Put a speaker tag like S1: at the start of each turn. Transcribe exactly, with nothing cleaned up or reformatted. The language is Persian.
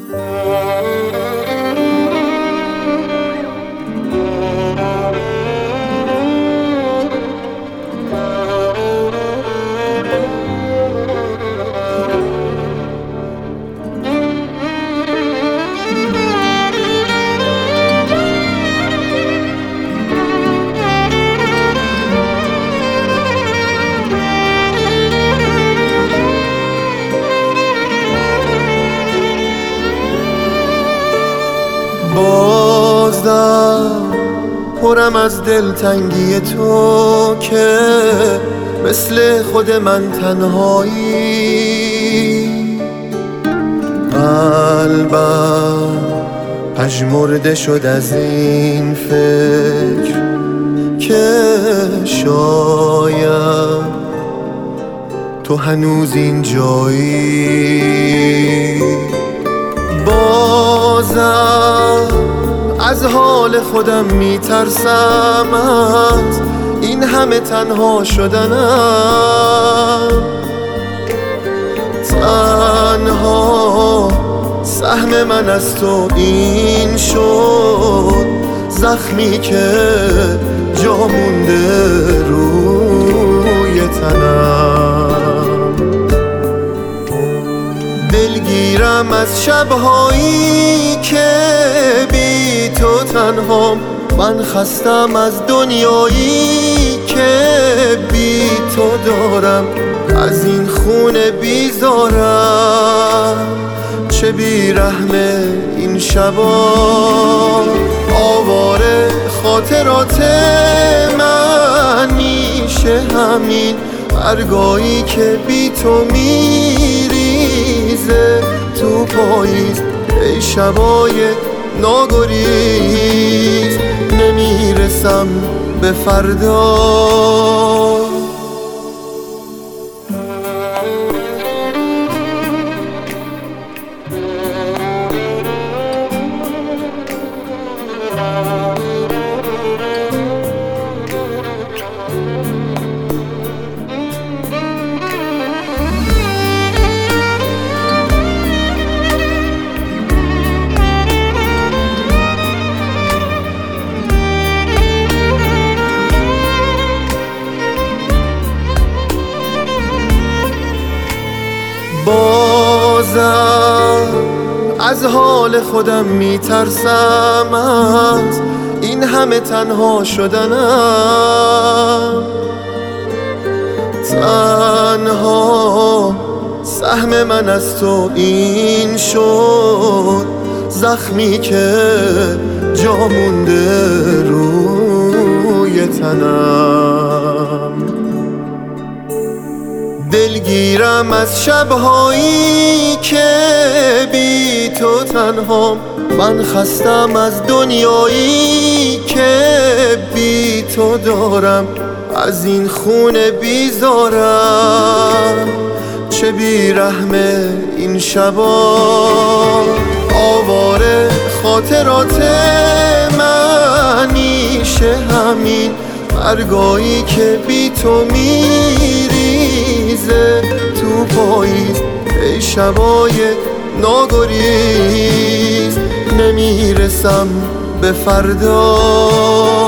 S1: بازم پرم از دلتنگی تو که مثل خود من تنهایی. قلبم پژمرده شد از این فکر که شاید تو هنوز اینجایی. بازم از حال خودم میترسم، از این همه تنها شدنم. تنها سهم من از تو این شد، زخمی که جا مونده روی تنم. دلگیرم از شبهایی که بی تو تنهام، من خستم از دنیایی که بی تو دارم، از این خونه بیزارم. چه بی رحمه این شبا، آواره خاطرات من میشه همین برگایی که بی تو میریزه تو پاییز. ای شبای ناگریز، نمیرسم به فردا. بازم از حال خودم میترسم، از این همه تنها شدنم. تنها سهم من از تو این شد، زخمی که جا مونده روی تنم. دلگیرم از شبهایی که بی تو تنهام، من خستم از دنیایی که بی تو دارم، از این خونه بیزارم. چه بی رحمه این شبا، آواره خاطرات من میشه همین برگایی که بی تو میریزه تو پاییز. ای شبای ناگریز، نمیرسم به فردا.